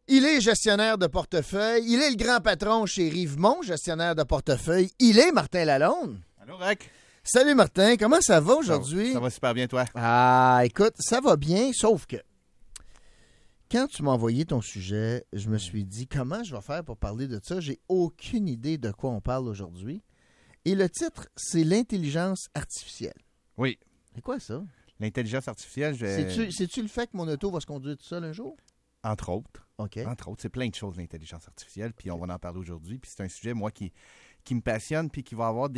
Il est gestionnaire de portefeuille. Il est le grand patron chez Rivemont, gestionnaire de portefeuille. Il est Martin Lalonde. Allô, Rack? Salut Martin, comment ça va aujourd'hui? Ça va super bien, toi? Ah, écoute, ça va bien, sauf que quand tu m'as envoyé ton sujet, je me suis dit, comment je vais faire pour parler de ça? J'ai aucune idée de quoi on parle aujourd'hui. Et le titre, c'est l'intelligence artificielle. Oui. C'est quoi ça? L'intelligence artificielle, C'est-tu le fait que mon auto va se conduire tout seul un jour? Entre autres. OK. Entre autres, c'est plein de choses, l'intelligence artificielle, puis on va en parler aujourd'hui. Puis c'est un sujet, moi, qui me passionne, puis qui va avoir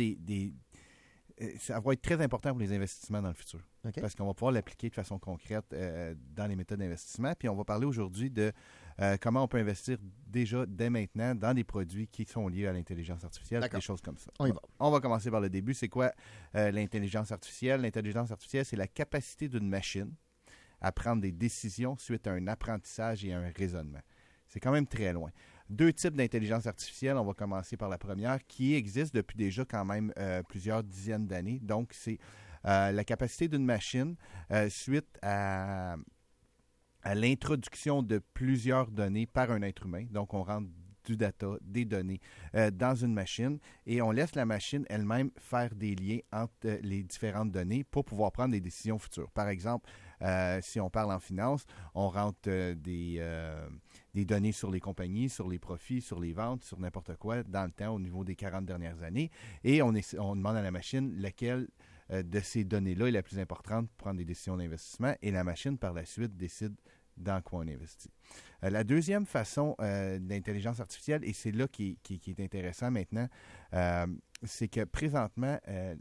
ça va être très important pour les investissements dans le futur. OK. Parce qu'on va pouvoir l'appliquer de façon concrète dans les méthodes d'investissement. Puis on va parler aujourd'hui de comment on peut investir déjà, dès maintenant, dans des produits qui sont liés à l'intelligence artificielle, des choses comme ça. On y va. On va commencer par le début. C'est quoi l'intelligence artificielle? L'intelligence artificielle, c'est la capacité d'une machine à prendre des décisions suite à un apprentissage et à un raisonnement. C'est quand même très loin. Deux types d'intelligence artificielle. On va commencer par la première, qui existe depuis déjà quand même plusieurs dizaines d'années. Donc, c'est la capacité d'une machine suite à l'introduction de plusieurs données par un être humain. Donc, on rentre du data, des données dans une machine et on laisse la machine elle-même faire des liens entre les différentes données pour pouvoir prendre des décisions futures. Par exemple, si on parle en finance, on rentre des données sur les compagnies, sur les profits, sur les ventes, sur n'importe quoi dans le temps au niveau des 40 dernières années et on demande à la machine laquelle de ces données-là est la plus importante pour prendre des décisions d'investissement et la machine par la suite décide dans quoi on investit. La deuxième façon d'intelligence artificielle, et c'est là qui est intéressant maintenant, c'est que présentement,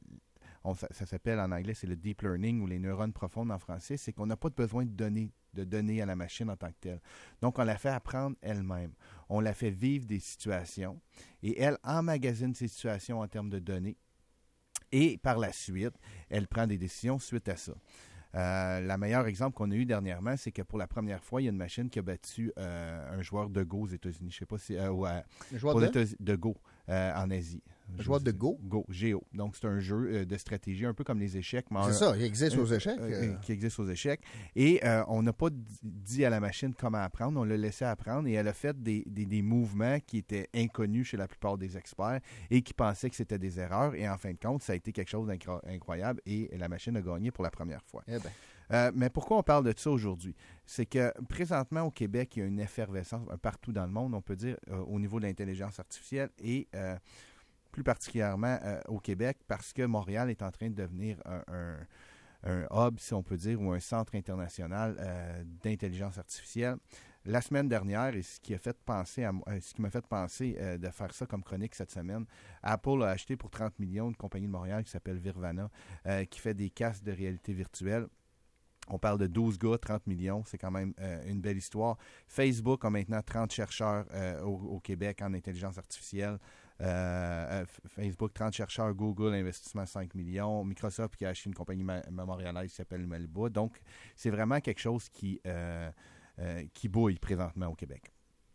ça s'appelle en anglais, c'est le deep learning ou les neurones profondes en français, c'est qu'on n'a pas besoin de donner à la machine en tant que telle. Donc, on la fait apprendre elle-même. On la fait vivre des situations et elle emmagasine ces situations en termes de données et par la suite, elle prend des décisions suite à ça. Le meilleur exemple qu'on a eu dernièrement, c'est que pour la première fois, il y a une machine qui a battu un joueur de Go aux États-Unis. Je ne sais pas si... de Go en Asie. Un joueur de Go? Go, Géo. Donc, c'est un jeu de stratégie, un peu comme les échecs. C'est ça, il existe aux échecs. Qui existe aux échecs. Et on n'a pas dit à la machine comment apprendre, on l'a laissé apprendre et elle a fait des mouvements qui étaient inconnus chez la plupart des experts et qui pensaient que c'était des erreurs. Et en fin de compte, ça a été quelque chose d'incroyable et la machine a gagné pour la première fois. Eh bien. Mais pourquoi on parle de ça aujourd'hui? C'est que présentement au Québec, il y a une effervescence partout dans le monde, on peut dire, au niveau de l'intelligence artificielle et plus particulièrement au Québec parce que Montréal est en train de devenir un hub, si on peut dire, ou un centre international d'intelligence artificielle. La semaine dernière, et ce qui m'a fait penser de faire ça comme chronique cette semaine, Apple a acheté pour 30 millions une compagnie de Montréal qui s'appelle Virvana, qui fait des casques de réalité virtuelle. On parle de 12 gars, 30 millions, c'est quand même une belle histoire. Facebook a maintenant 30 chercheurs au Québec en intelligence artificielle. Facebook, 30 chercheurs, Google, investissement 5 millions, Microsoft qui a acheté une compagnie montréalaise qui s'appelle Malibu. Donc, c'est vraiment quelque chose qui bouille présentement au Québec.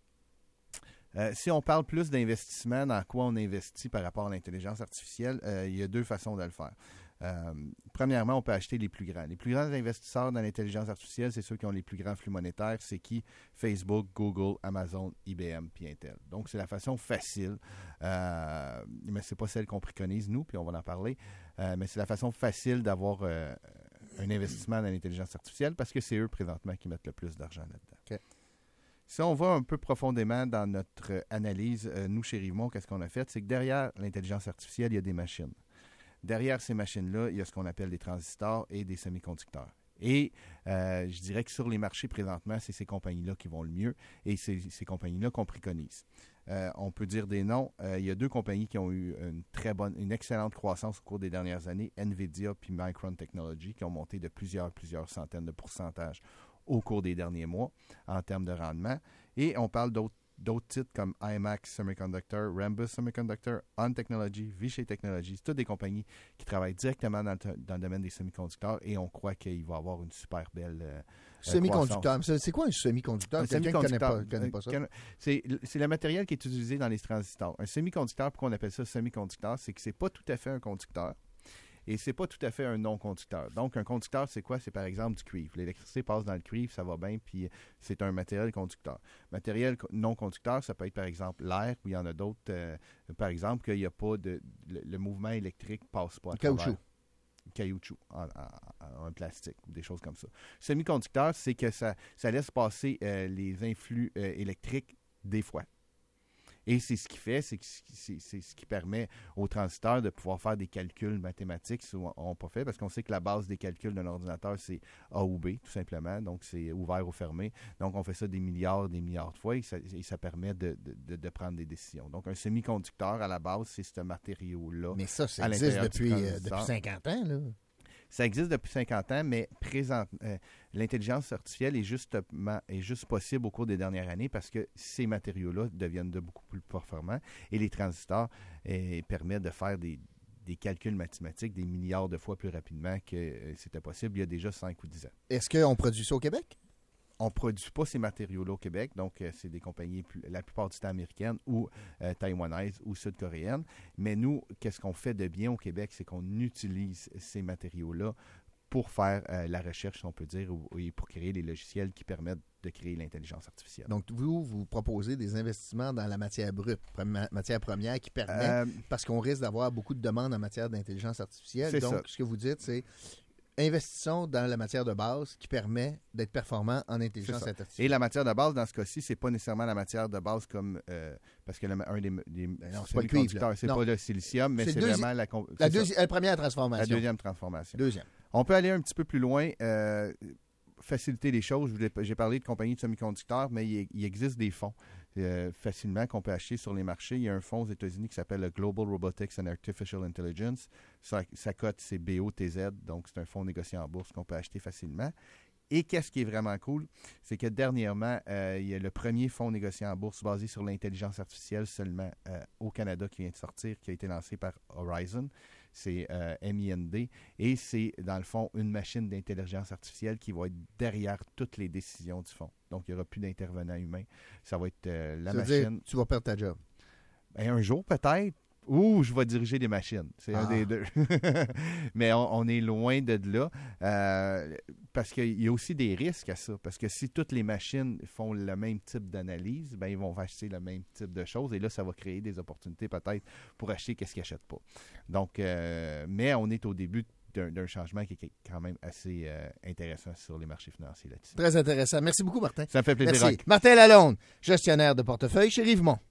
Si on parle plus d'investissement, dans quoi on investit par rapport à l'intelligence artificielle, il y a deux façons de le faire. Premièrement, on peut acheter les plus grands. Les plus grands investisseurs dans l'intelligence artificielle, c'est ceux qui ont les plus grands flux monétaires. C'est qui? Facebook, Google, Amazon, IBM, puis Intel. Donc, c'est la façon facile, mais c'est pas celle qu'on préconise, nous, puis on va en parler, mais c'est la façon facile d'avoir un investissement dans l'intelligence artificielle parce que c'est eux, présentement, qui mettent le plus d'argent là-dedans. Okay. Si on va un peu profondément dans notre analyse, nous, chez Rivemont, qu'est-ce qu'on a fait? C'est que derrière l'intelligence artificielle, il y a des machines. Derrière ces machines-là, il y a ce qu'on appelle des transistors et des semi-conducteurs. Et je dirais que sur les marchés présentement, c'est ces compagnies-là qui vont le mieux et c'est ces compagnies-là qu'on préconise. On peut dire des noms. Il y a deux compagnies qui ont eu une excellente croissance au cours des dernières années, NVIDIA puis Micron Technology, qui ont monté de plusieurs centaines de pourcentages au cours des derniers mois en termes de rendement. Et on parle d'autres titres comme IMAX Semiconductor, Rambus Semiconductor, On Technology, Vishay Technologies, toutes des compagnies qui travaillent directement dans le domaine des semi-conducteurs et on croit qu'il va y avoir une super belle semi-conducteur. C'est quoi un semi-conducteur? Quelqu'un qui ne connaît pas ça. C'est le matériel qui est utilisé dans les transistors. Un semi-conducteur, pourquoi on appelle ça semi-conducteur, c'est que c'est pas tout à fait un conducteur. Et c'est pas tout à fait un non-conducteur. Donc, un conducteur, c'est quoi? C'est par exemple du cuivre. L'électricité passe dans le cuivre, ça va bien, puis c'est un matériel conducteur. Matériel non-conducteur, ça peut être par exemple l'air, ou il y en a d'autres, par exemple, qu'il n'y a pas le mouvement électrique passe pas à travers. Caoutchouc, en plastique, ou des choses comme ça. Semi-conducteur, c'est que ça laisse passer les influx électriques des fois. Et c'est ce qui fait, c'est ce qui permet aux transistors de pouvoir faire des calculs mathématiques si on n'a pas fait, parce qu'on sait que la base des calculs d'un ordinateur, c'est A ou B, tout simplement. Donc, c'est ouvert ou fermé. Donc, on fait ça des milliards de fois et ça permet de prendre des décisions. Donc, un semi-conducteur, à la base, c'est ce matériau-là. Mais ça existe depuis 50 ans, là. Ça existe depuis 50 ans, mais l'intelligence artificielle est juste possible au cours des dernières années parce que ces matériaux-là deviennent de beaucoup plus performants et les transistors permettent de faire des calculs mathématiques des milliards de fois plus rapidement que c'était possible il y a déjà 5 ou 10 ans. Est-ce qu'on produit ça au Québec? On ne produit pas ces matériaux-là au Québec, donc c'est des compagnies la plupart du temps américaines ou taïwanaises ou sud-coréennes. Mais nous, qu'est-ce qu'on fait de bien au Québec, c'est qu'on utilise ces matériaux-là pour faire la recherche, si on peut dire, et pour créer les logiciels qui permettent de créer l'intelligence artificielle. Donc, vous proposez des investissements dans la matière brute, matière première qui permet, parce qu'on risque d'avoir beaucoup de demandes en matière d'intelligence artificielle. Donc, ça. Ce que vous dites, c'est investissons dans la matière de base qui permet d'être performant en intelligence artificielle. Et la matière de base, dans ce cas-ci, c'est pas nécessairement la matière de base comme... parce que un des c'est pas le cuivre, c'est pas le silicium, mais c'est vraiment la première transformation. La deuxième transformation. Deuxième. On peut aller un petit peu plus loin, faciliter les choses. J'ai parlé de compagnies de semi-conducteurs, mais il existe des fonds facilement qu'on peut acheter sur les marchés. Il y a un fonds aux États-Unis qui s'appelle le Global Robotics and Artificial Intelligence. Sa cote, c'est BOTZ, donc c'est un fonds négocié en bourse qu'on peut acheter facilement. Et qu'est-ce qui est vraiment cool, c'est que dernièrement, il y a le premier fonds négocié en bourse basé sur l'intelligence artificielle seulement au Canada qui vient de sortir, qui a été lancé par Horizon. C'est MIND. Et c'est, dans le fond, une machine d'intelligence artificielle qui va être derrière toutes les décisions du fonds. Donc, il n'y aura plus d'intervenants humains. Ça va être la machine. Ça veut dire, tu vas perdre ta job. Un jour, peut-être. Ou je vais diriger des machines. C'est un des deux. Mais on est loin de là. Parce qu'il y a aussi des risques à ça. Parce que si toutes les machines font le même type d'analyse, ben ils vont acheter le même type de choses. Et là, ça va créer des opportunités peut-être pour acheter qu'est-ce qu'ils n'achètent pas. Donc, mais on est au début d'un changement qui est quand même assez intéressant sur les marchés financiers là-dessus. Très intéressant. Merci beaucoup, Martin. Ça me fait plaisir. Merci. Martin Lalonde, gestionnaire de portefeuille chez Rivemont.